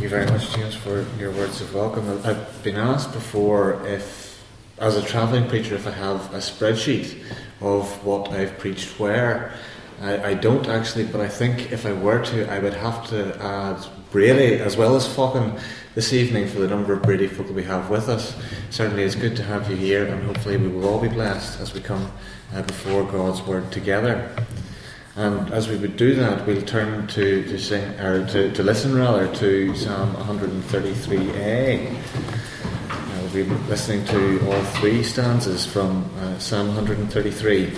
Thank you very much, James, for your words of welcome. I've been asked before if, as a travelling preacher, if I have a spreadsheet of what I've preached where. I don't actually, but I think if I were to, I would have to add Brady as well as Faughn this evening for the number of Brady folk that we have with us. Certainly it's good to have you here, and hopefully we will all be blessed as we come before God's Word together. And as we would do that, we'll turn to listen to Psalm 133a. We'll be listening to all three stanzas from Psalm 133.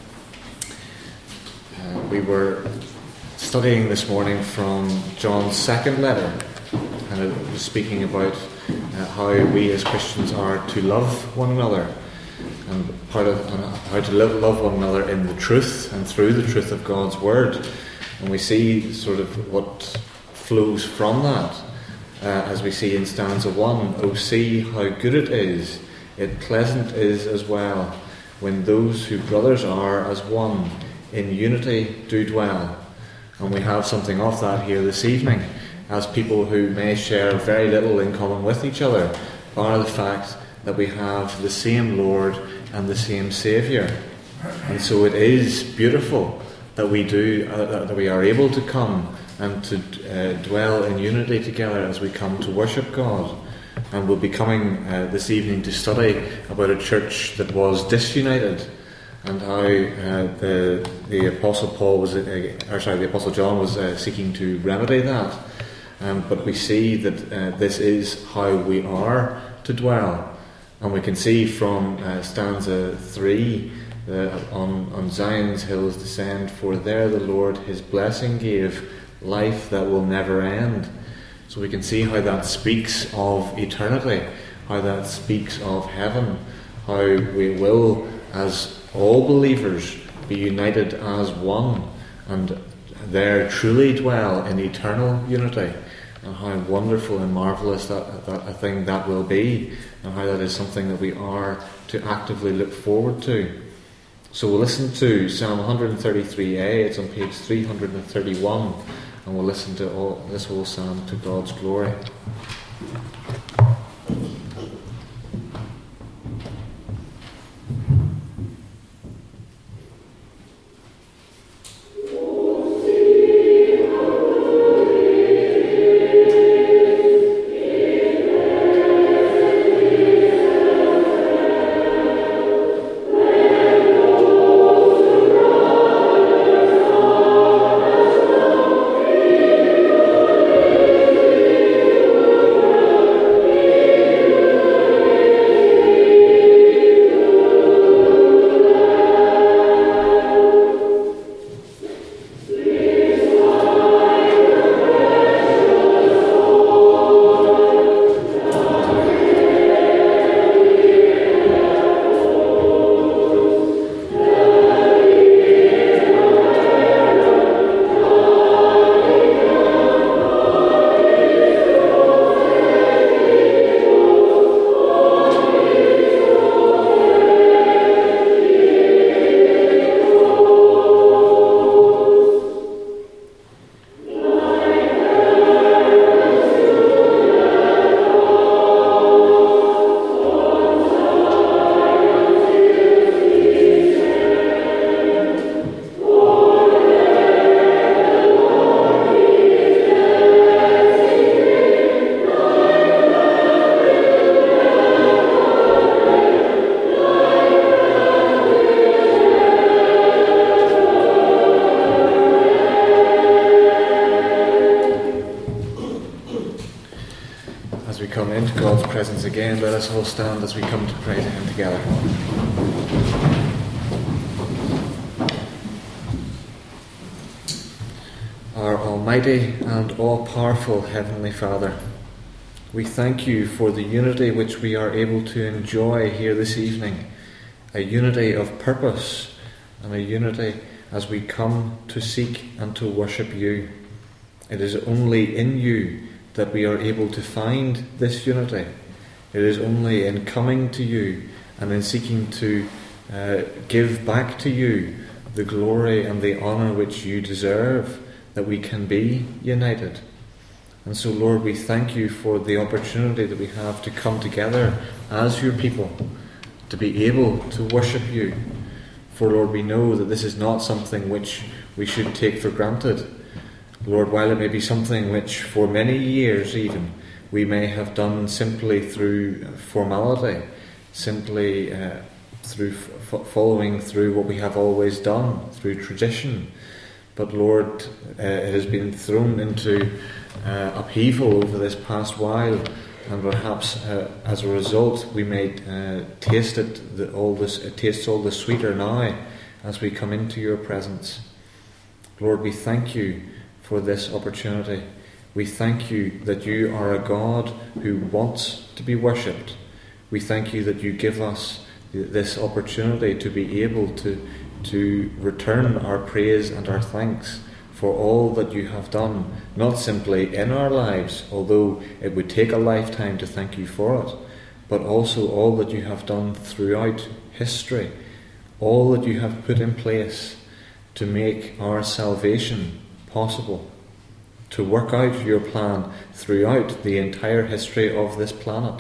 We were studying this morning from John's second letter, and it was speaking about how we as Christians are to love one another, and how to love one another in the truth and through the truth of God's Word. And we see sort of what flows from that as we see in stanza 1. Oh, see how good it pleasant is as well, when those who brothers are as one in unity do dwell. And we have something of that here this evening, as people who may share very little in common with each other, bar the fact that we have the same Lord and the same Saviour. And so it is beautiful that we are able to come and to dwell in unity together as we come to worship God. And we'll be coming this evening to study about a church that was disunited, and how the Apostle John was seeking to remedy that. But we see that this is how we are to dwell. And we can see from stanza 3, on Zion's hills descend, for there the Lord his blessing gave, life that will never end. So we can see how that speaks of eternity, how that speaks of heaven, how we will, as all believers, be united as one, and there truly dwell in eternal unity. And how wonderful and marvellous that a thing that will be, and how that is something that we are to actively look forward to. So we'll listen to Psalm 133a, it's on page 331, and we'll listen to this whole psalm to God's glory. Again, let us all stand as we come to pray to Him together. Our Almighty and all-powerful Heavenly Father, we thank You for the unity which we are able to enjoy here this evening, a unity of purpose and a unity as we come to seek and to worship You. It is only in You that we are able to find this unity. It is only in coming to You and in seeking to give back to You the glory and the honour which You deserve that we can be united. And so, Lord, we thank you for the opportunity that we have to come together as your people, to be able to worship you. For, Lord, we know that this is not something which we should take for granted. Lord, while it may be something which for many years even we may have done simply through formality, simply through following through what we have always done, through tradition. But Lord, it has been thrown into upheaval over this past while, and perhaps as a result we may taste all the sweeter now as we come into your presence. Lord, we thank you for this opportunity. We thank you that you are a God who wants to be worshipped. We thank you that you give us this opportunity to be able to return our praise and our thanks for all that you have done, not simply in our lives, although it would take a lifetime to thank you for it, but also all that you have done throughout history, all that you have put in place to make our salvation possible, to work out your plan throughout the entire history of this planet.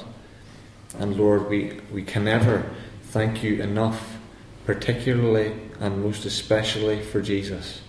And Lord, we can never thank you enough, particularly and most especially for Jesus.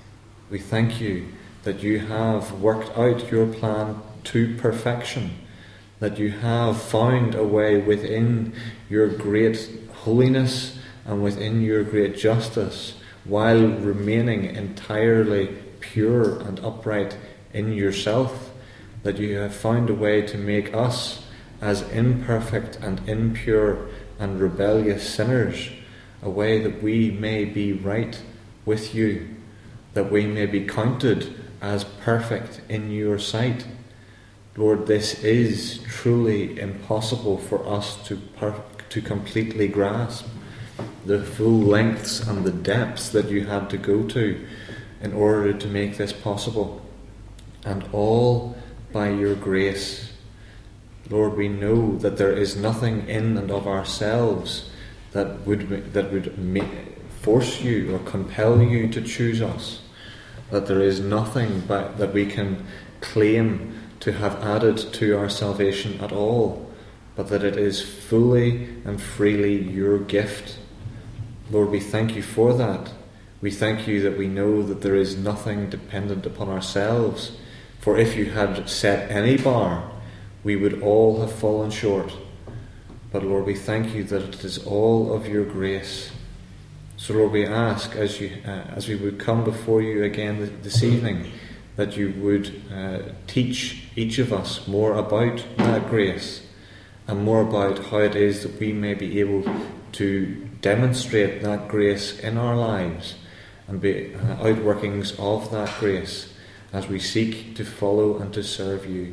We thank you that you have worked out your plan to perfection, that you have found a way within your great holiness and within your great justice, while remaining entirely pure and upright in yourself, that you have found a way to make us, as imperfect and impure and rebellious sinners, a way that we may be right with you, that we may be counted as perfect in your sight. Lord, this is truly impossible for us to completely grasp, the full lengths and the depths that you had to go to in order to make this possible, and all by your grace. Lord, we know that there is nothing in and of ourselves that would force you or compel you to choose us, that there is nothing that we can claim to have added to our salvation at all, but that it is fully and freely your gift. Lord, we thank you for that. We thank you that we know that there is nothing dependent upon ourselves, for if you had set any bar, we would all have fallen short. But Lord, we thank you that it is all of your grace. So Lord, we ask as we would come before you again this evening, that you would teach each of us more about that grace and more about how it is that we may be able to demonstrate that grace in our lives and be outworkings of that grace as we seek to follow and to serve you.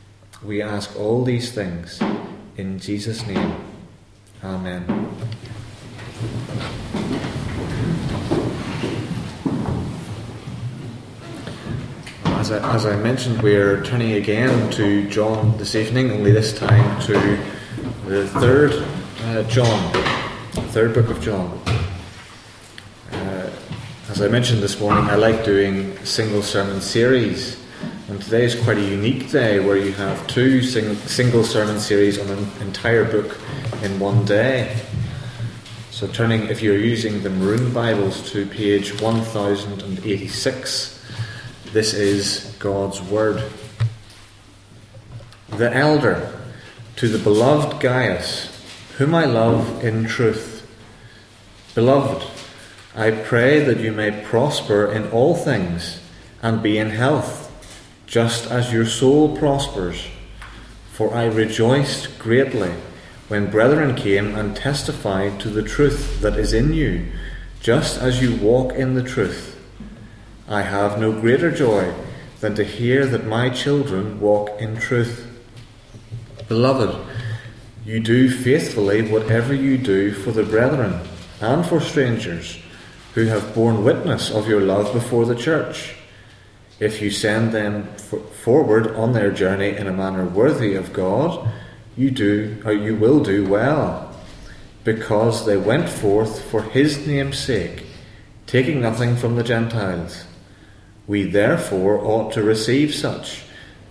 We ask all these things in Jesus' name. Amen. As I mentioned, we're turning again to John this evening, only this time to the third book of John. As I mentioned this morning, I like doing single sermon series, and today is quite a unique day where you have two single sermon series on an entire book in one day. So turning, if you're using the Maroon Bibles, to page 1086, this is God's Word. The elder, to the beloved Gaius, whom I love in truth. Beloved, I pray that you may prosper in all things and be in health, just as your soul prospers. For I rejoiced greatly when brethren came and testified to the truth that is in you, just as you walk in the truth. I have no greater joy than to hear that my children walk in truth. Beloved, you do faithfully whatever you do for the brethren and for strangers who have borne witness of your love before the church. If you send them forward on their journey in a manner worthy of God, you will do well, because they went forth for his name's sake, taking nothing from the Gentiles. We therefore ought to receive such,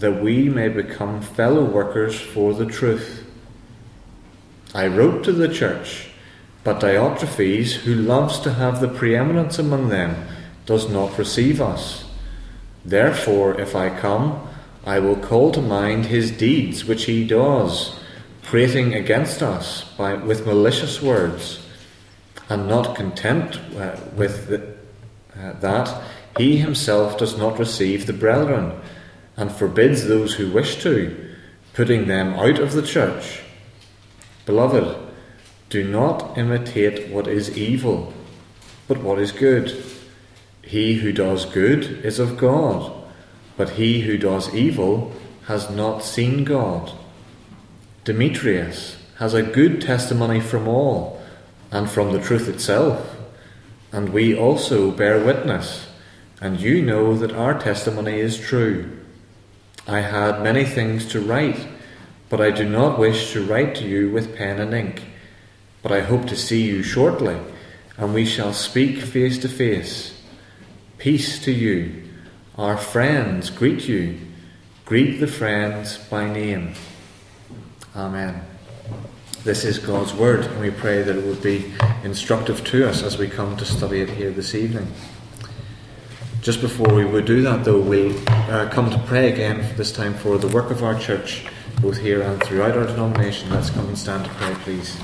that we may become fellow workers for the truth. I wrote to the church, but Diotrephes, who loves to have the preeminence among them, does not receive us. Therefore, if I come, I will call to mind his deeds which he does, prating against us with malicious words. And not content with that, he himself does not receive the brethren, and forbids those who wish to, putting them out of the church. Beloved, do not imitate what is evil, but what is good. He who does good is of God, but he who does evil has not seen God. Demetrius has a good testimony from all, and from the truth itself, and we also bear witness, and you know that our testimony is true. I had many things to write, but I do not wish to write to you with pen and ink. But I hope to see you shortly, and we shall speak face to face. Peace to you. Our friends greet you. Greet the friends by name. Amen. This is God's word, and we pray that it will be instructive to us as we come to study it here this evening. Just before we would do that, though, we'll come to pray again, this time for the work of our church, both here and throughout our denomination. Let's come and stand to pray, please.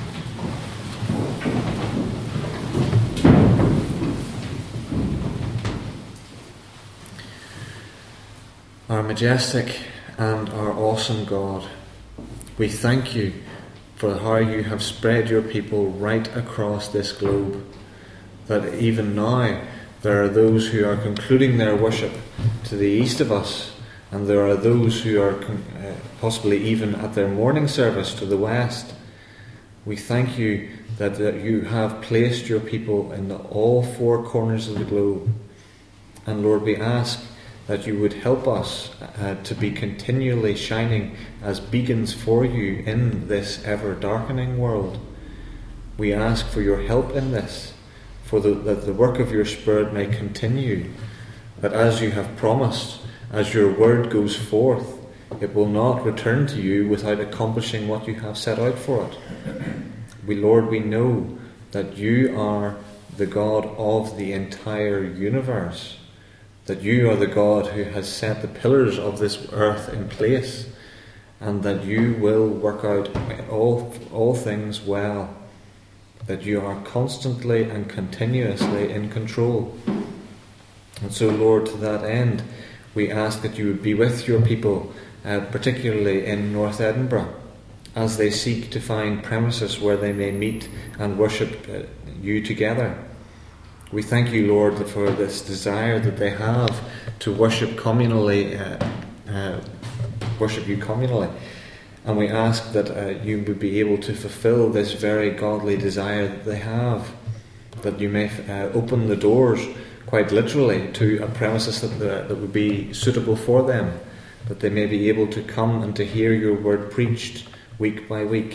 Our majestic and our awesome God, we thank you for how you have spread your people right across this globe, that even now there are those who are concluding their worship to the east of us, and there are those who are possibly even at their morning service to the west. We thank you that you have placed your people in all four corners of the globe. And Lord, we ask that you would help us to be continually shining as beacons for you in this ever-darkening world. We ask for your help in this, that the work of your Spirit may continue, that as you have promised, as your word goes forth, it will not return to you without accomplishing what you have set out for it. Lord, we know that you are the God of the entire universe, that you are the God who has set the pillars of this earth in place, and that you will work out all things well, that you are constantly and continuously in control. And so, Lord, to that end, we ask that you would be with your people, particularly in North Edinburgh, as they seek to find premises where they may meet and worship you together. We thank you, Lord, for this desire that they have to worship communally, worship you communally. And we ask that you would be able to fulfill this very godly desire that they have, that you may open the doors, quite literally, to a premises that would be suitable for them, that they may be able to come and to hear your word preached week by week.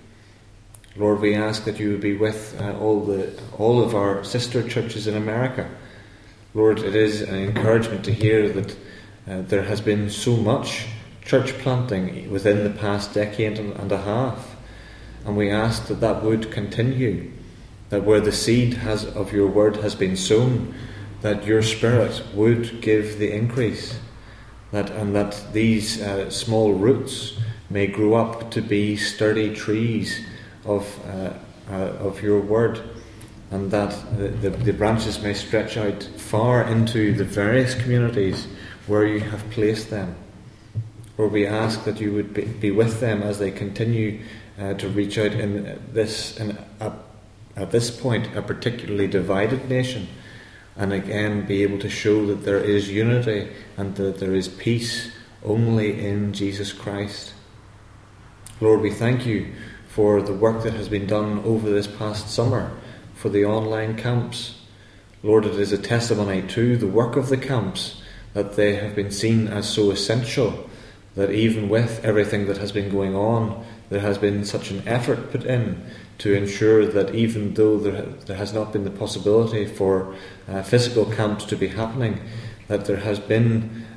Lord, we ask that you would be with all of our sister churches in America. Lord, it is an encouragement to hear that there has been so much church planting within the past decade and a half, and we ask that that would continue, that where the seed of your word has been sown, that your Spirit would give the increase, and that these small roots may grow up to be sturdy trees of your word, and that the branches may stretch out far into the various communities where you have placed them. Lord, we ask that you would be with them as they continue to reach out at this point, a particularly divided nation, and again be able to show that there is unity and that there is peace only in Jesus Christ. Lord, we thank you for the work that has been done over this past summer for the online camps. Lord, it is a testimony to the work of the camps that they have been seen as so essential, that even with everything that has been going on, there has been such an effort put in to ensure that even though there has not been the possibility for physical camps to be happening, that there has been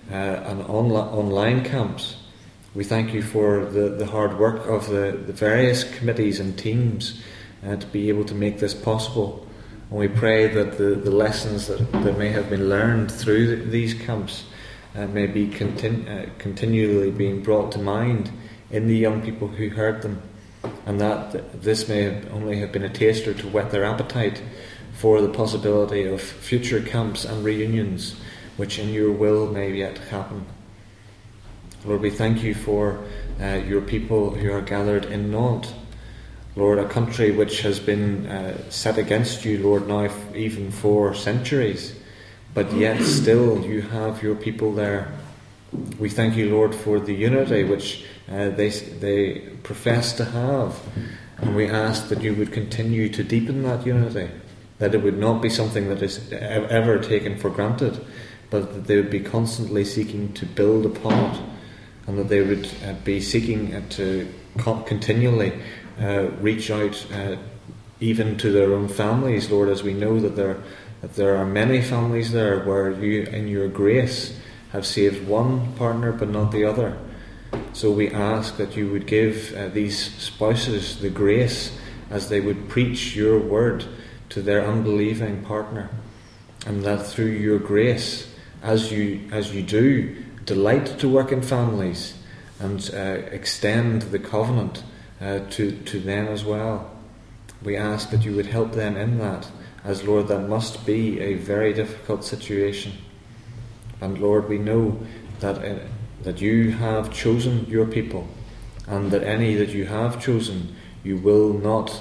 and online camps. We thank you for the hard work of the various committees and teams to be able to make this possible. And we pray that the lessons that may have been learned through these camps may be continually being brought to mind in the young people who heard them, and that this may only have been a taster to whet their appetite for the possibility of future camps and reunions, which in your will may yet happen. Lord, we thank you for your people who are gathered in Nantes. Lord, a country which has been set against you, Lord, now even for centuries, but yet still you have your people there. We thank you, Lord, for the unity which they profess to have, and we ask that you would continue to deepen that unity, that it would not be something that is ever taken for granted, but that they would be constantly seeking to build upon it, and that they would be seeking to continually reach out even to their own families, Lord, as we know that there are many families there where you, in your grace, have saved one partner but not the other. So we ask that you would give these spouses the grace as they would preach your word to their unbelieving partner, and that through your grace, as you do delight to work in families and extend the covenant to them as well, we ask that you would help them in that, as Lord, that must be a very difficult situation. And Lord, we know that you have chosen your people, and that any that you have chosen, you will not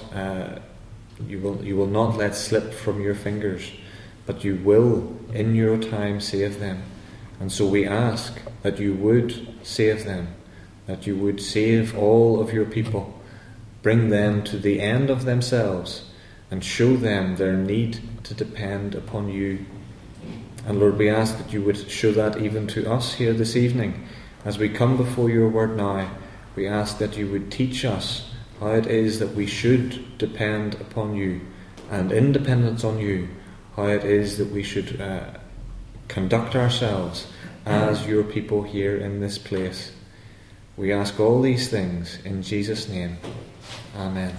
let slip from your fingers, but you will in your time save them. And so we ask that you would save them, that you would save all of your people, bring them to the end of themselves, and show them their need to depend upon you. And Lord, we ask that you would show that even to us here this evening. As we come before your word now, we ask that you would teach us how it is that we should depend upon you, and in dependence on you, how it is that we should conduct ourselves as your people here in this place. We ask all these things in Jesus' name. Amen.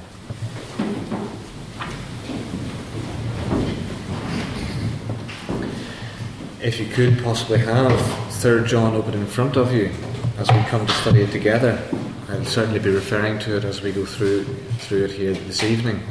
If you could possibly have 3 John open in front of you as we come to study it together, I'll certainly be referring to it as we go through it here this evening.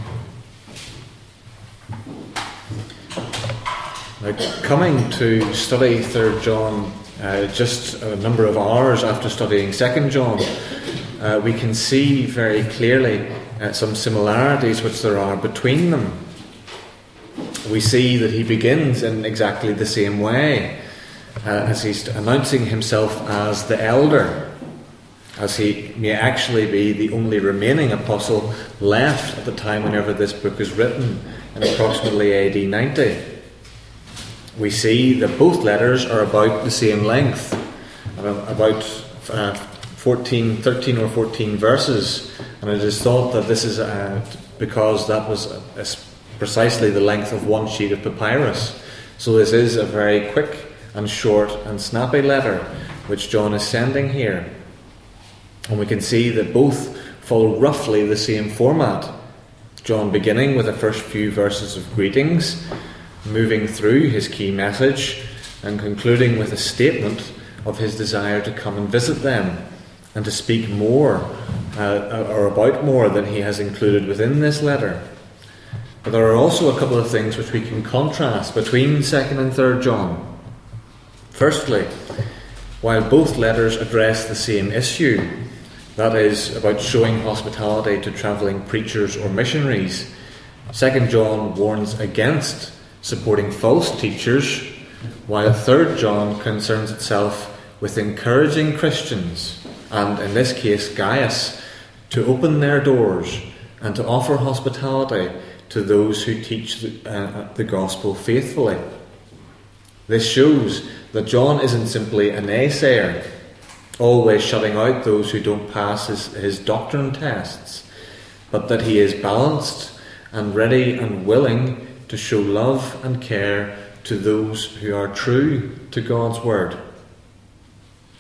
Now, coming to study 3 John just a number of hours after studying 2 John, we can see very clearly some similarities which there are between them. We see that he begins in exactly the same way, as he's announcing himself as the elder, as he may actually be the only remaining apostle left at the time whenever this book is written, in approximately AD 90. We see that both letters are about the same length, about 13 or 14 verses, and it is thought that this is because that was precisely the length of one sheet of papyrus. So this is a very quick and short and snappy letter which John is sending here. And we can see that both follow roughly the same format. John beginning with the first few verses of greetings, moving through his key message, and concluding with a statement of his desire to come and visit them and to speak more or about more than he has included within this letter. But there are also a couple of things which we can contrast between 2nd and 3rd John. Firstly, while both letters address the same issue, that is, about showing hospitality to travelling preachers or missionaries, 2nd John warns against supporting false teachers, while 3rd John concerns itself with encouraging Christians, and in this case Gaius, to open their doors and to offer hospitality to those who teach the gospel faithfully. This shows that John isn't simply a naysayer, always shutting out those who don't pass his doctrine tests, but that he is balanced and ready and willing to show love and care to those who are true to God's word.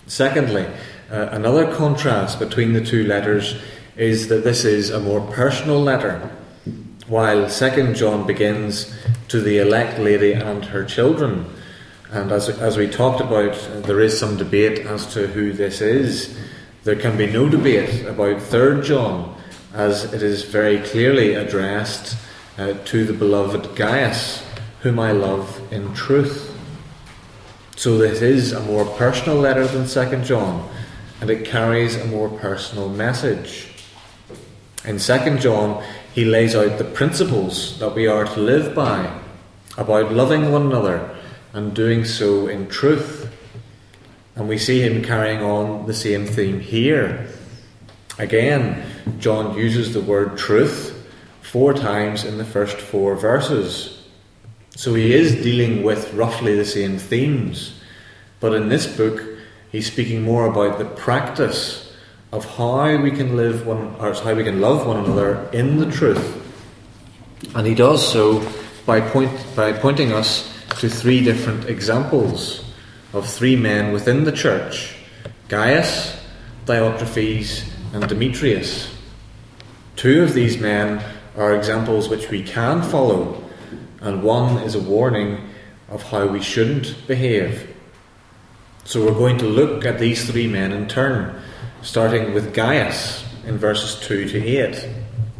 Secondly, another contrast between the two letters is that this is a more personal letter, while 2 John begins to the elect lady and her children. And as we talked about, there is some debate as to who this is. There can be no debate about 3 John, as it is very clearly addressed to the beloved Gaius, whom I love in truth. So this is a more personal letter than 2 John, and it carries a more personal message. In 2 John, he lays out the principles that we are to live by, about loving one another and doing so in truth. And we see him carrying on the same theme here. Again, John uses the word truth 4 times in the first 4 verses. So he is dealing with roughly the same themes. But in this book, he's speaking more about the practice of how we can love one another in the truth. And he does so by pointing us to 3 different examples of 3 men within the church: Gaius, Diotrephes, and Demetrius. 2 of these men are examples which we can follow, and 1 is a warning of how we shouldn't behave. So we're going to look at these 3 men in turn, starting with Gaius in verses 2 to 8.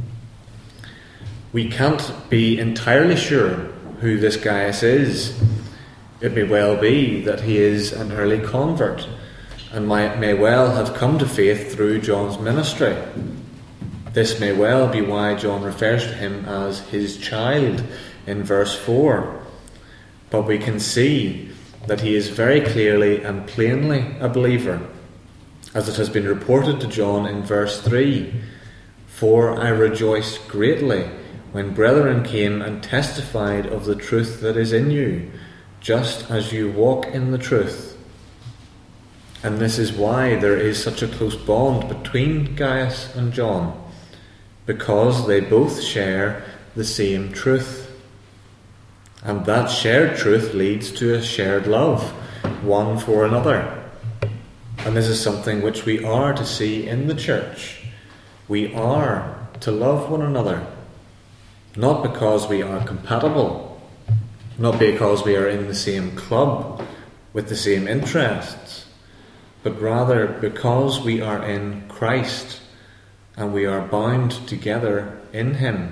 We can't be entirely sure who this Gaius is. It may well be that he is an early convert and may well have come to faith through John's ministry. This may well be why John refers to him as his child in verse 4. But we can see that he is very clearly and plainly a believer, as it has been reported to John in verse 3. For I rejoiced greatly when brethren came and testified of the truth that is in you, just as you walk in the truth. And this is why there is such a close bond between Gaius and John, because they both share the same truth. And that shared truth leads to a shared love, one for another. And this is something which we are to see in the church. We are to love one another, not because we are compatible, not because we are in the same club with the same interests, but rather because we are in Christ and we are bound together in Him.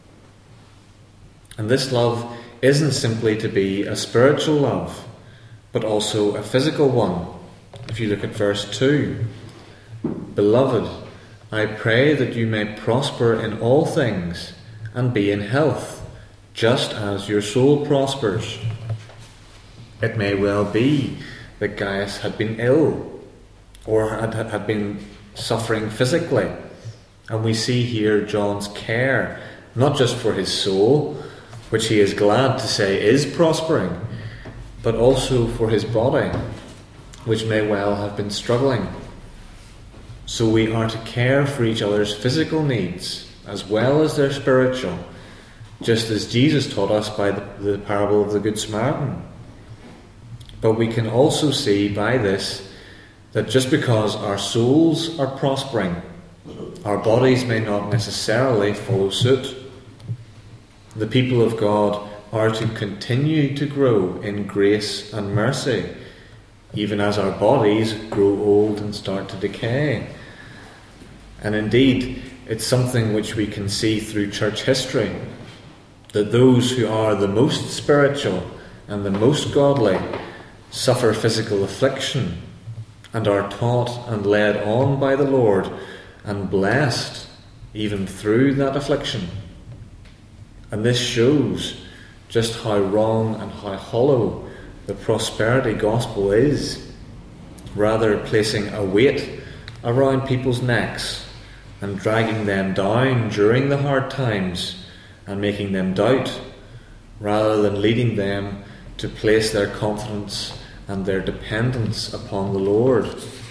And this love isn't simply to be a spiritual love, but also a physical one. If you look at verse 2, Beloved, I pray that you may prosper in all things and be in health, just as your soul prospers. It may well be that Gaius had been ill or had been suffering physically. And we see here John's care, not just for his soul, which he is glad to say is prospering, but also for his body, which may well have been struggling. So we are to care for each other's physical needs as well as their spiritual, just as Jesus taught us by the parable of the Good Samaritan. But we can also see by this that just because our souls are prospering, our bodies may not necessarily follow suit. The people of God are to continue to grow in grace and mercy, even as our bodies grow old and start to decay. And indeed, it's something which we can see through church history, that those who are the most spiritual and the most godly suffer physical affliction and are taught and led on by the Lord and blessed even through that affliction. And this shows just how wrong and how hollow the prosperity gospel is, rather placing a weight around people's necks and dragging them down during the hard times and making them doubt, rather than leading them to place their confidence and their dependence upon the Lord.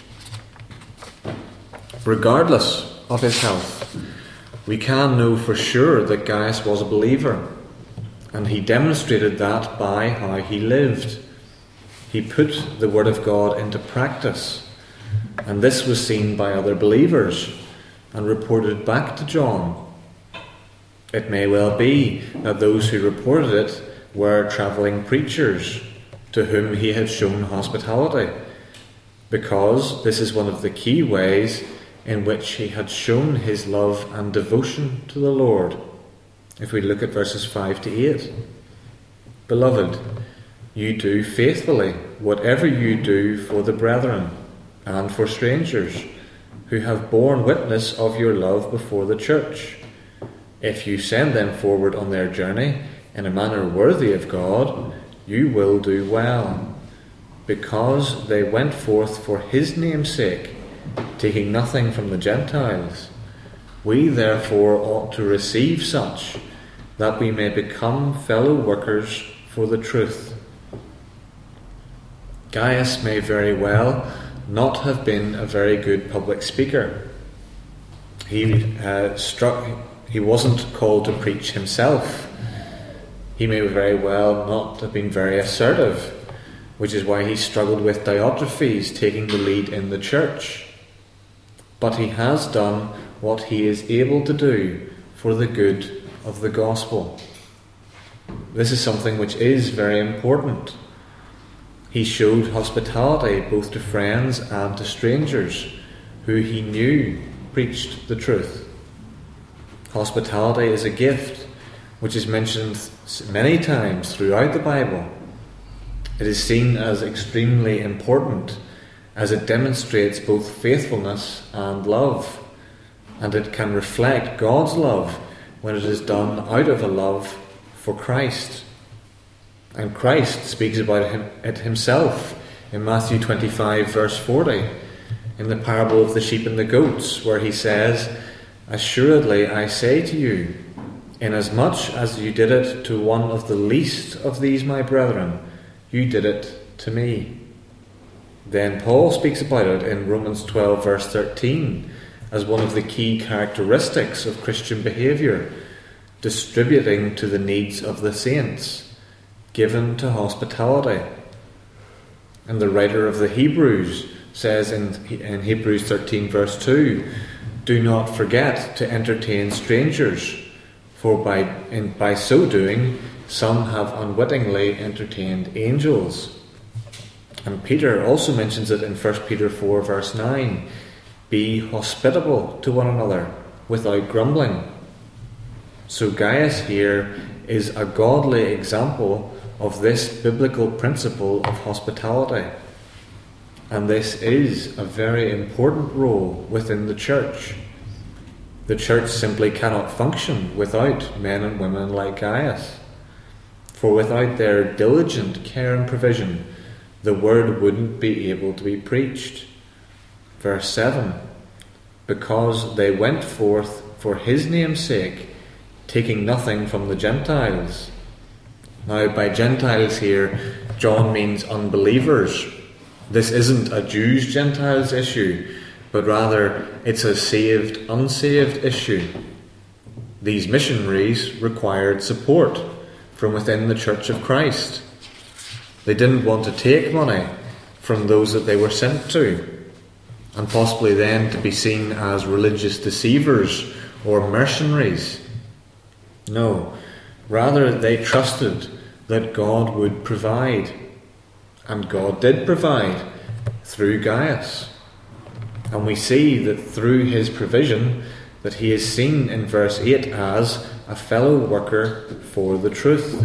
Regardless of his health, we can know for sure that Gaius was a believer, and he demonstrated that by how he lived. He put the Word of God into practice, and this was seen by other believers and reported back to John. It may well be that those who reported it were travelling preachers to whom he had shown hospitality, because this is one of the key ways in which he had shown his love and devotion to the Lord. If we look at verses 5 to 8. Beloved, you do faithfully whatever you do for the brethren and for strangers, who have borne witness of your love before the church. If you send them forward on their journey in a manner worthy of God, you will do well, because they went forth for his name's sake, taking nothing from the Gentiles. We therefore ought to receive such, that we may become fellow workers for the truth. Gaius may very well not have been a very good public speaker. He wasn't called to preach himself. He may very well not have been very assertive, which is why he struggled with Diotrephes taking the lead in the church. But he has done what he is able to do for the good of the gospel. This is something which is very important. He showed hospitality both to friends and to strangers who he knew preached the truth. Hospitality is a gift which is mentioned many times throughout the Bible. It is seen as extremely important as it demonstrates both faithfulness and love, and it can reflect God's love when it is done out of a love for Christ. And Christ speaks about it himself in Matthew 25 verse 40, in the parable of the sheep and the goats, where he says, "Assuredly I say to you, inasmuch as you did it to one of the least of these my brethren, you did it to me." Then Paul speaks about it in Romans 12 verse 13 as one of the key characteristics of Christian behaviour, distributing to the needs of the saints, given to hospitality. And the writer of the Hebrews says in Hebrews 13 verse 2, "Do not forget to entertain strangers, for by so doing some have unwittingly entertained angels." And Peter also mentions it in 1 Peter 4 verse 9, "Be hospitable to one another without grumbling." So Gaius here is a godly example of this biblical principle of hospitality. And this is a very important role within the church. The church simply cannot function without men and women like Gaius. For without their diligent care and provision, the word wouldn't be able to be preached. Verse 7, "Because they went forth for his name's sake, taking nothing from the Gentiles." Now, by Gentiles here, John means unbelievers. This isn't a Jews-Gentiles issue, but rather it's a saved-unsaved issue. These missionaries required support from within the Church of Christ. They didn't want to take money from those that they were sent to, and possibly then to be seen as religious deceivers or mercenaries. No, rather they trusted that God would provide, and God did provide through Gaius. And we see that through his provision that he is seen in verse 8 as a fellow worker for the truth.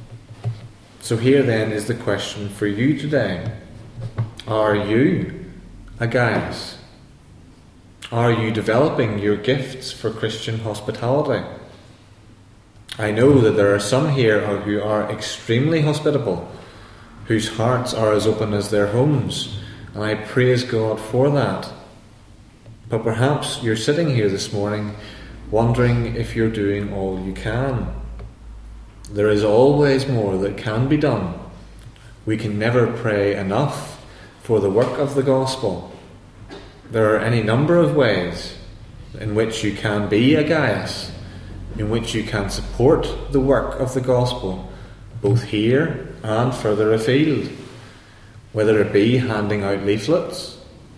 So here then is the question for you today. Are you a Gaius? Are you developing your gifts for Christian hospitality? I know that there are some here who are extremely hospitable, whose hearts are as open as their homes, and I praise God for that. But perhaps you're sitting here this morning wondering if you're doing all you can. There is always more that can be done. We can never pray enough for the work of the gospel. There are any number of ways in which you can be a Gaius, in which you can support the work of the gospel, both here and further afield, whether it be handing out leaflets,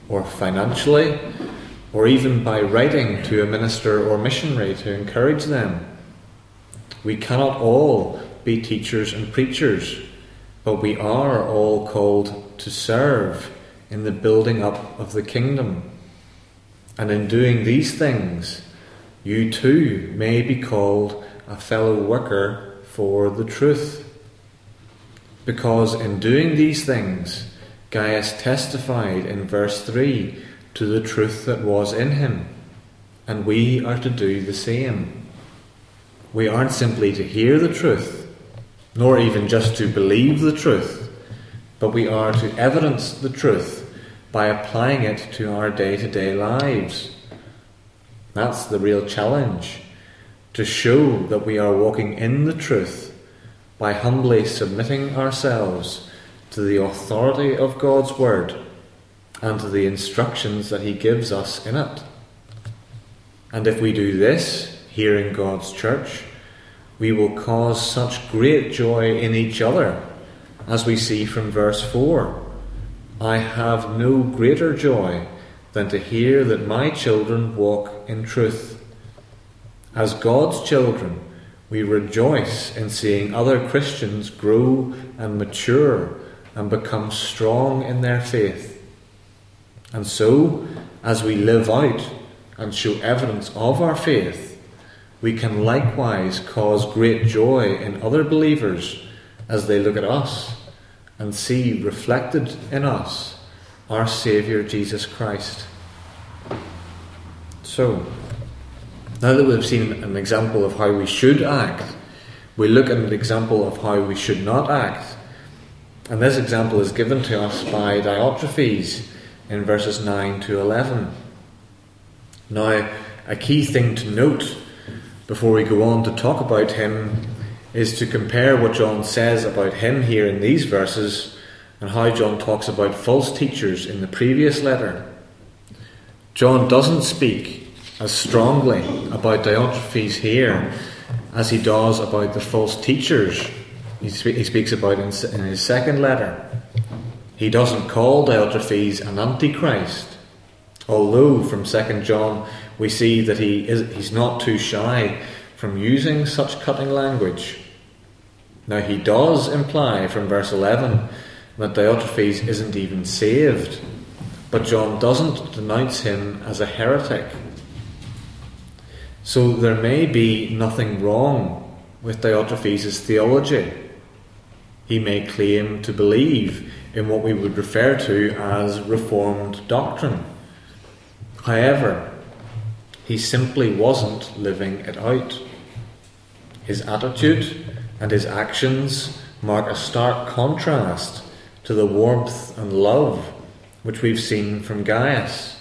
or financially, or even by writing to a minister or missionary to encourage them. We cannot all be teachers and preachers, but we are all called to serve in the building up of the kingdom. And in doing these things, you too may be called a fellow worker for the truth. Because in doing these things, Gaius testified in verse 3 to the truth that was in him, and we are to do the same. We aren't simply to hear the truth, nor even just to believe the truth, but we are to evidence the truth by applying it to our day-to-day lives. That's the real challenge, to show that we are walking in the truth by humbly submitting ourselves to the authority of God's word and to the instructions that he gives us in it. And if we do this here in God's church, we will cause such great joy in each other, as we see from verse 4. I have no greater joy than to hear that my children walk in truth. As God's children, we rejoice in seeing other Christians grow and mature and become strong in their faith. And so, as we live out and show evidence of our faith, we can likewise cause great joy in other believers as they look at us and see reflected in us our Saviour Jesus Christ. So, now that we've seen an example of how we should act, we look at an example of how we should not act. And this example is given to us by Diotrephes in verses 9 to 11. Now, a key thing to note before we go on to talk about him is to compare what John says about him here in these verses and how John talks about false teachers in the previous letter. John doesn't speak as strongly about Diotrephes here as he does about the false teachers he speaks about in his second letter. He doesn't call Diotrephes an antichrist, although from 2 John we see that he's not too shy from using such cutting language. Now he does imply from verse 11 that Diotrephes isn't even saved, but John doesn't denounce him as a heretic. So there may be nothing wrong with Diotrephes' theology. He may claim to believe in what we would refer to as Reformed doctrine. However, he simply wasn't living it out. His attitude and his actions mark a stark contrast to the warmth and love which we've seen from Gaius.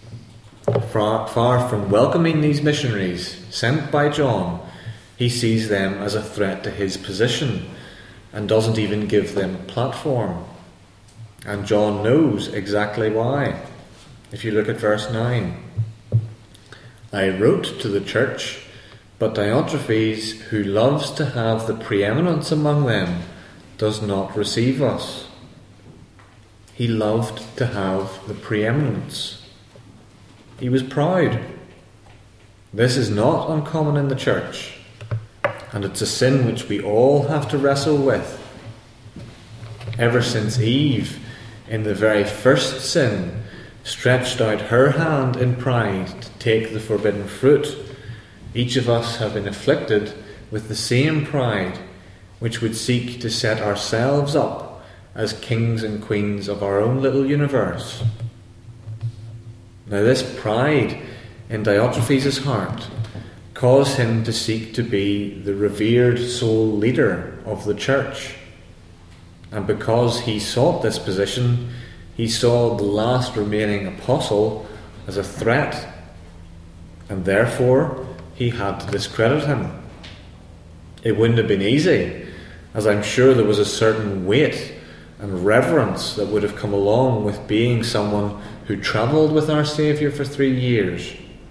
Far from welcoming these missionaries sent by John, he sees them as a threat to his position and doesn't even give them a platform. And John knows exactly why. If you look at verse 9. I wrote to the church, but Diotrephes, who loves to have the preeminence among them, does not receive us. He loved to have the preeminence. He was proud. This is not uncommon in the church, and it's a sin which we all have to wrestle with. Ever since Eve, in the very first sin, stretched out her hand in pride to take the forbidden fruit, each of us have been afflicted with the same pride which would seek to set ourselves up as kings and queens of our own little universe. Now this pride in Diotrephes' heart caused him to seek to be the revered sole leader of the church. And because he sought this position, he saw the last remaining apostle as a threat, and therefore he had to discredit him. It wouldn't have been easy, as I'm sure there was a certain weight and reverence that would have come along with being someone who travelled with our Saviour for 3 years.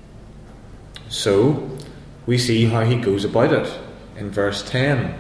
So, we see how he goes about it in verse 10.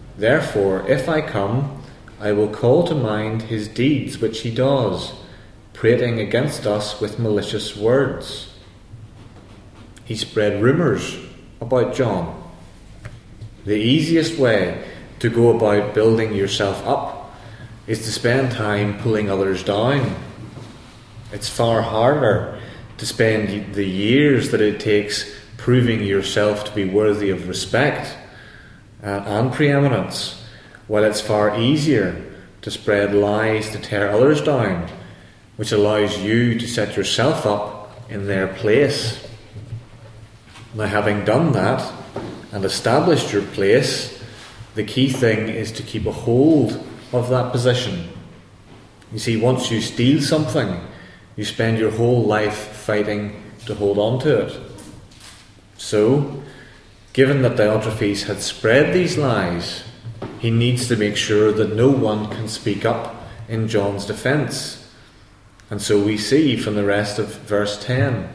Therefore, if I come, I will call to mind his deeds which he does, prating against us with malicious words. He spread rumours about John. The easiest way to go about building yourself up is to spend time pulling others down. It's far harder to spend the years that it takes proving yourself to be worthy of respect and preeminence, while it's far easier to spread lies to tear others down, which allows you to set yourself up in their place. Now, having done that and established your place, the key thing is to keep a hold of that position. You see, once you steal something, you spend your whole life fighting to hold on to it. So, given that Diotrephes had spread these lies, he needs to make sure that no one can speak up in John's defence. And so we see from the rest of verse 10.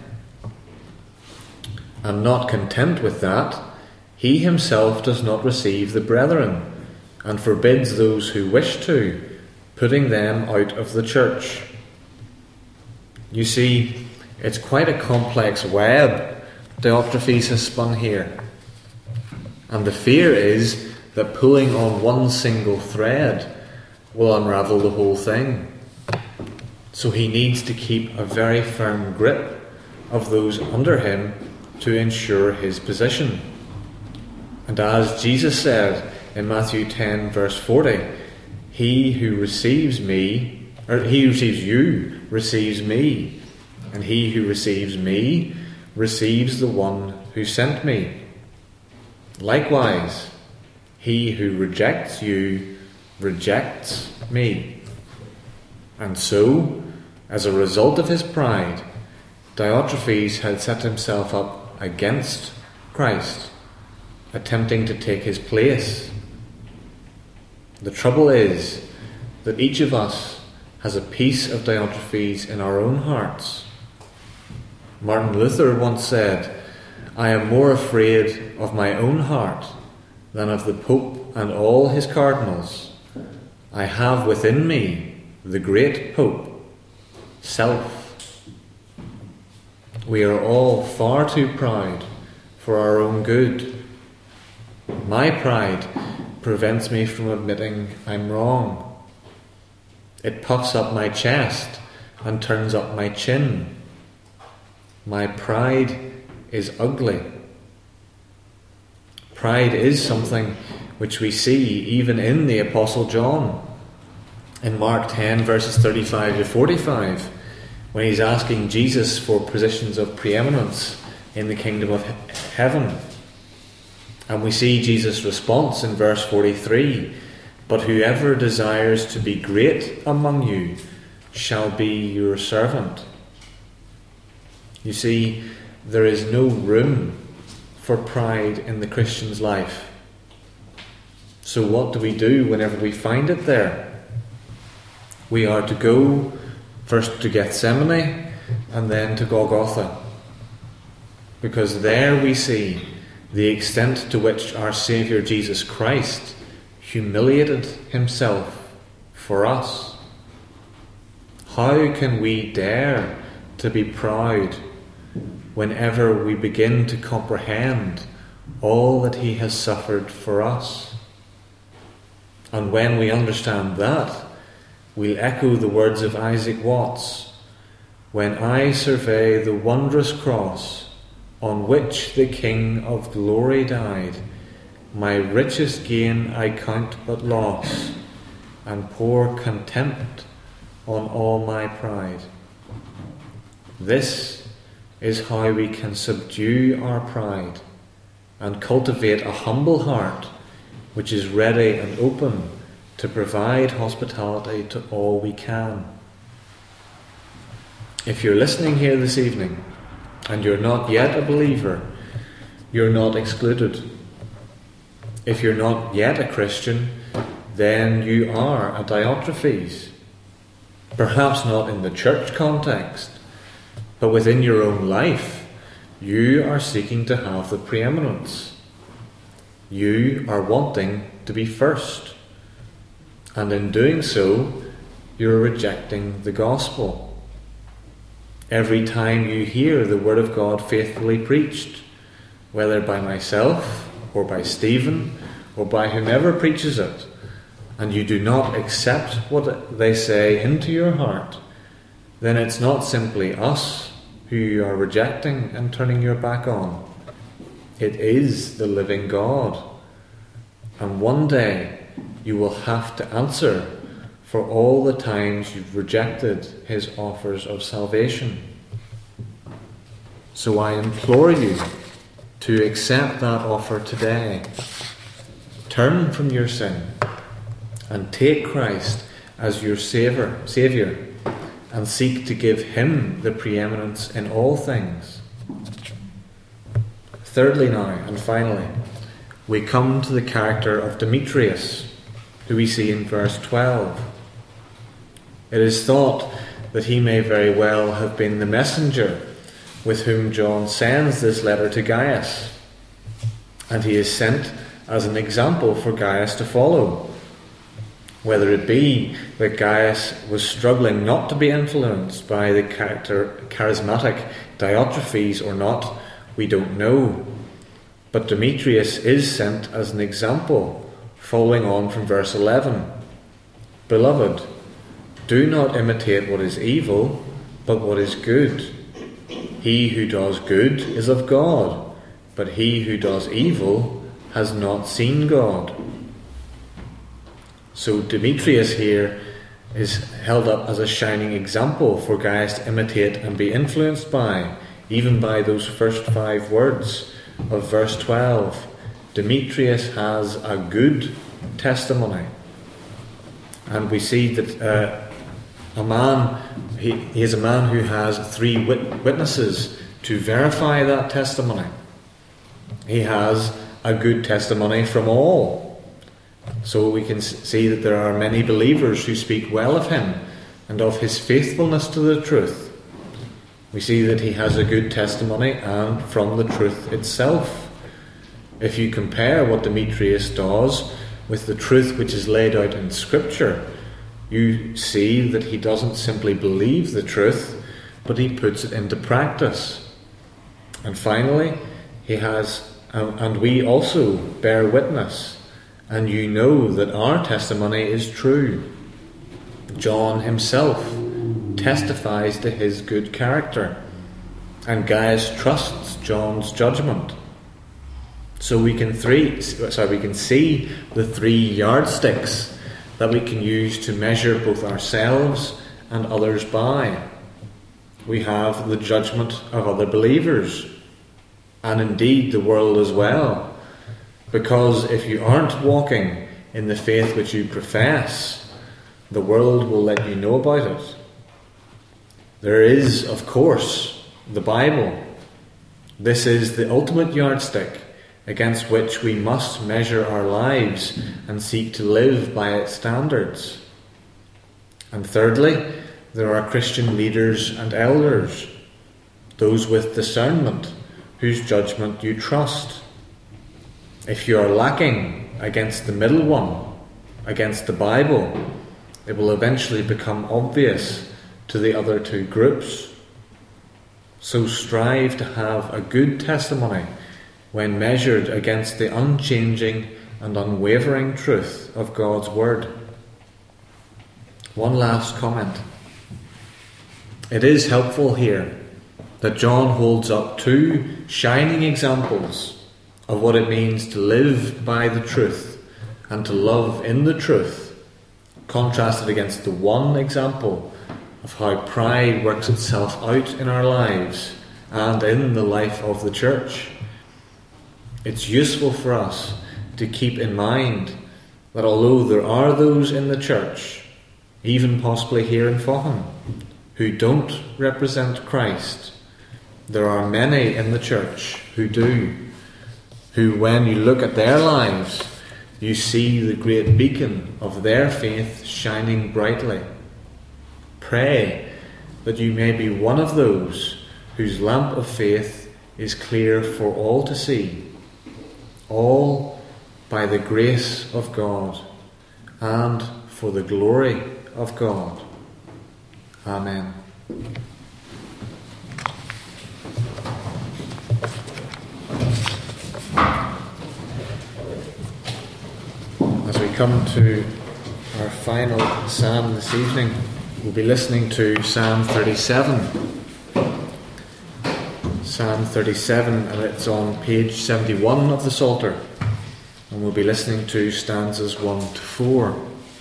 And not content with that, he himself does not receive the brethren, and forbids those who wish to, putting them out of the church. You see, it's quite a complex web Diotrephes has spun here. And the fear is that pulling on one single thread will unravel the whole thing. So he needs to keep a very firm grip of those under him to ensure his position. And as Jesus said in Matthew 10 verse 40, he who receives me, or he who receives you, receives me, and he who receives me receives the one who sent me. Likewise, he who rejects you rejects me. And so, as a result of his pride, Diotrephes had set himself up against Christ, attempting to take his place. The trouble is that each of us has a piece of Diotrephes in our own hearts. Martin Luther once said, "I am more afraid of my own heart than of the Pope and all his cardinals. I have within me the great Pope, self." We are all far too proud for our own good. My pride prevents me from admitting I'm wrong. It puffs up my chest and turns up my chin. My pride is ugly. Pride is something which we see even in the Apostle John. In Mark 10 verses 35 to 45, when he's asking Jesus for positions of preeminence in the kingdom of heaven. And we see Jesus' response in verse 43, "But whoever desires to be great among you shall be your servant." You see, there is no room for pride in the Christian's life. So what do we do whenever we find it there? We are to go first to Gethsemane and then to Golgotha, because there we see the extent to which our Saviour Jesus Christ humiliated himself for us. How can we dare to be proud whenever we begin to comprehend all that he has suffered for us? And when we understand that, we'll echo the words of Isaac Watts, "When I survey the wondrous cross on which the King of glory died, my richest gain I count but loss, and pour contempt on all my pride." This is how we can subdue our pride and cultivate a humble heart which is ready and open to provide hospitality to all we can. If you're listening here this evening and you're not yet a believer, you're not excluded. If you're not yet a Christian, then you are a Diotrephes. Perhaps not in the church context, but within your own life, you are seeking to have the preeminence. You are wanting to be first. And in doing so, you're rejecting the gospel. every time you hear the word of God faithfully preached, whether by myself or by Stephen or by whomever preaches it, and you do not accept what they say into your heart, then it's not simply us who you are rejecting and turning your back on. It is the living God. And one day you will have to answer for all the times you've rejected his offers of salvation. So I implore you to accept that offer today. Turn from your sin and take Christ as your Saviour, and seek to give him the preeminence in all things. Thirdly now, and finally, we come to the character of Demetrius, who we see in verse 12. It is thought that he may very well have been the messenger with whom John sends this letter to Gaius, and he is sent as an example for Gaius to follow. Whether it be that Gaius was struggling not to be influenced by the charismatic Diotrephes or not, we don't know. But Demetrius is sent as an example, following on from verse 11. Beloved, do not imitate what is evil, but what is good. He who does good is of God, but he who does evil has not seen God. So Demetrius here is held up as a shining example for Gaius to imitate and be influenced by, even by those first 5 words of verse 12. Demetrius has a good testimony. And we see that he is a man who has 3 witnesses to verify that testimony. He has a good testimony from all. So we can see that there are many believers who speak well of him and of his faithfulness to the truth. We see that he has a good testimony and from the truth itself. If you compare what Demetrius does with the truth which is laid out in Scripture, you see that he doesn't simply believe the truth, but he puts it into practice. And finally, he has, and we also bear witness, and you know that our testimony is true. John himself testifies to his good character, and Gaius trusts John's judgment. So we can see the 3 yardsticks that we can use to measure both ourselves and others by. We have the judgment of other believers, and indeed the world as well. Because if you aren't walking in the faith which you profess, the world will let you know about it. There is, of course, the Bible. This is the ultimate yardstick against which we must measure our lives and seek to live by its standards. And thirdly, there are Christian leaders and elders, those with discernment, whose judgment you trust. If you are lacking against the middle one, against the Bible, it will eventually become obvious to the other 2 groups. So strive to have a good testimony when measured against the unchanging and unwavering truth of God's Word. One last comment. It is helpful here that John holds up 2 shining examples of what it means to live by the truth and to love in the truth, contrasted against the one example of how pride works itself out in our lives and in the life of the church. It's useful for us to keep in mind that although there are those in the church, even possibly here in Faughan, who don't represent Christ, there are many in the church who do, who, when you look at their lives, you see the great beacon of their faith shining brightly. Pray that you may be one of those whose lamp of faith is clear for all to see, all by the grace of God and for the glory of God. Amen. come to our final psalm this evening, we'll be listening to Psalm 37. Psalm 37, and it's on page 71 of the Psalter. And we'll be listening to stanzas 1 to 4.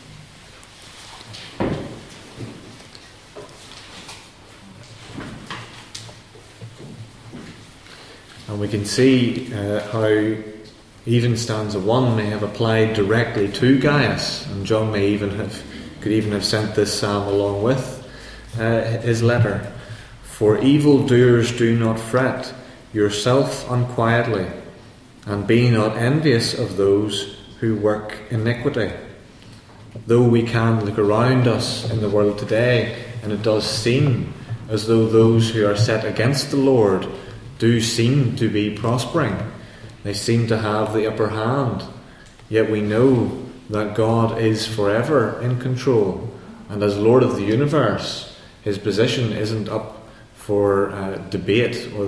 And we can see how even stanza 1 may have applied directly to Gaius, and John could even have sent this psalm along with his letter. For evildoers do not fret yourself unquietly, and be not envious of those who work iniquity. Though we can look around us in the world today, and it does seem as though those who are set against the Lord do seem to be prospering. They seem to have the upper hand. Yet we know that God is forever in control, and as Lord of the universe, his position isn't up for debate, or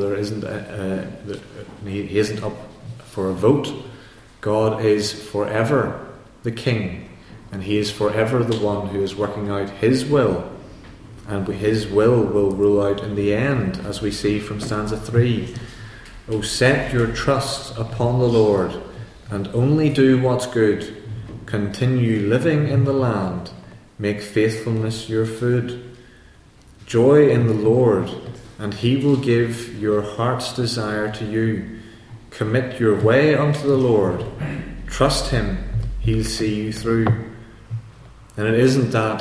he isn't up for a vote. God is forever the King, and he is forever the one who is working out his will, and his will rule out in the end, as we see from stanza 3. O set your trust upon the Lord, and only do what's good. Continue living in the land, make faithfulness your food. Joy in the Lord, and he will give your heart's desire to you. Commit your way unto the Lord, trust him, he'll see you through. And it isn't that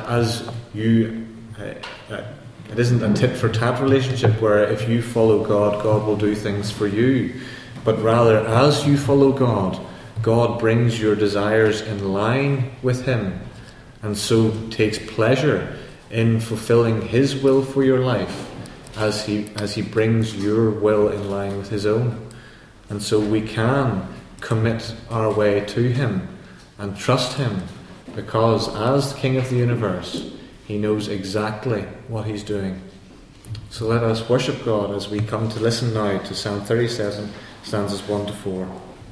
it isn't a tit-for-tat relationship where if you follow God, God will do things for you. But rather, as you follow God, God brings your desires in line with him, and so takes pleasure in fulfilling his will for your life as he brings your will in line with his own. And so we can commit our way to him and trust him, because as the King of the universe, he knows exactly what he's doing. So let us worship God as we come to listen now to Psalm 37, stanzas 1 to 4.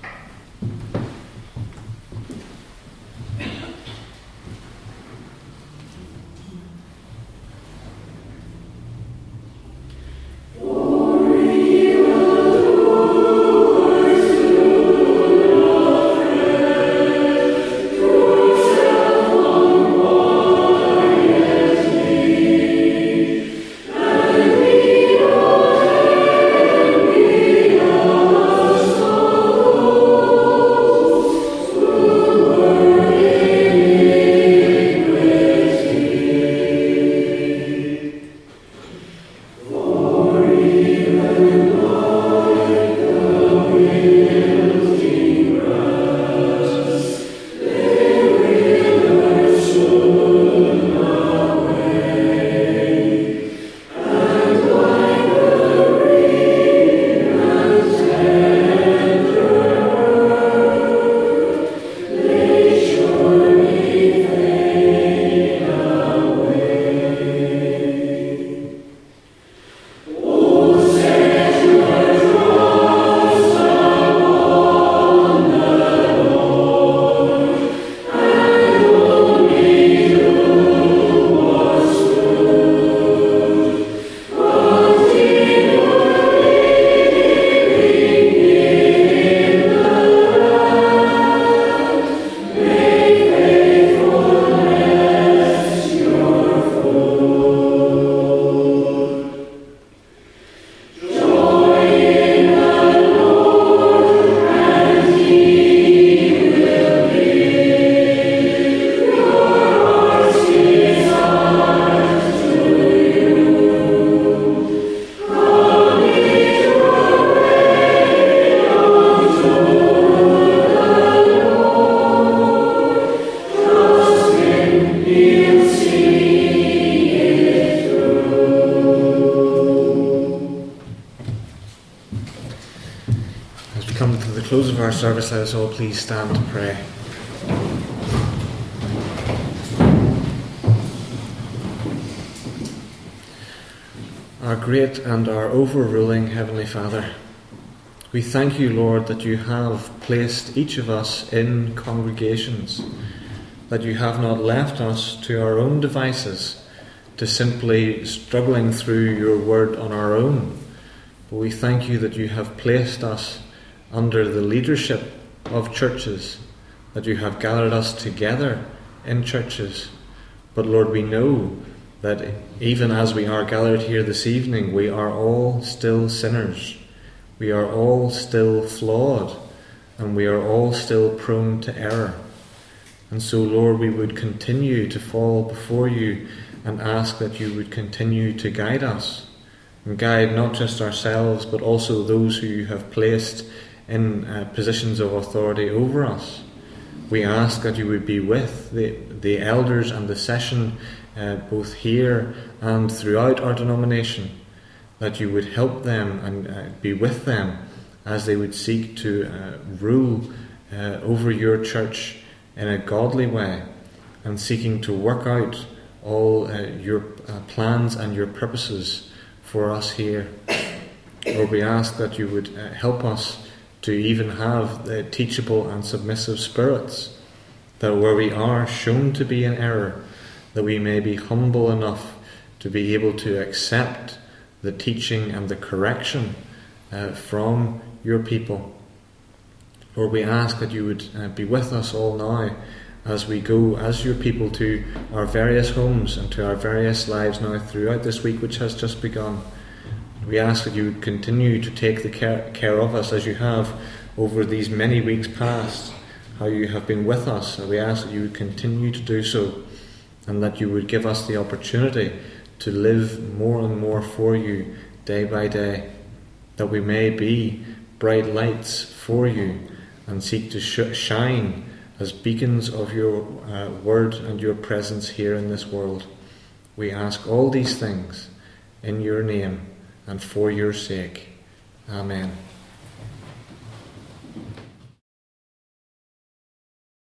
close of our service, let us all please stand to pray. Our great and our overruling Heavenly Father, we thank you, Lord, that you have placed each of us in congregations that you have not left us to our own devices, to simply struggling through your word on our own. But we thank you that you have placed us under the leadership of churches, that you have gathered us together in churches. But Lord, we know that even as we are gathered here this evening, we are all still sinners. We are all still flawed, and we are all still prone to error. And so, Lord, we would continue to fall before you and ask that you would continue to guide us, and guide not just ourselves, but also those who you have placed in positions of authority over us. We ask that you would be with the elders and the session, both here and throughout our denomination, that you would help them and be with them as they would seek to rule over your church in a godly way, and seeking to work out all your plans and your purposes for us here. Lord, we ask that you would help us to even have teachable and submissive spirits, that where we are shown to be in error, that we may be humble enough to be able to accept the teaching and the correction from your people. Lord, we ask that you would be with us all now as we go as your people to our various homes and to our various lives now throughout this week which has just begun. We ask that you would continue to take the care of us as you have over these many weeks past, how you have been with us. And we ask that you would continue to do so, and that you would give us the opportunity to live more and more for you day by day, that we may be bright lights for you and seek to shine as beacons of your word and your presence here in this world. We ask all these things in your name and for your sake. Amen.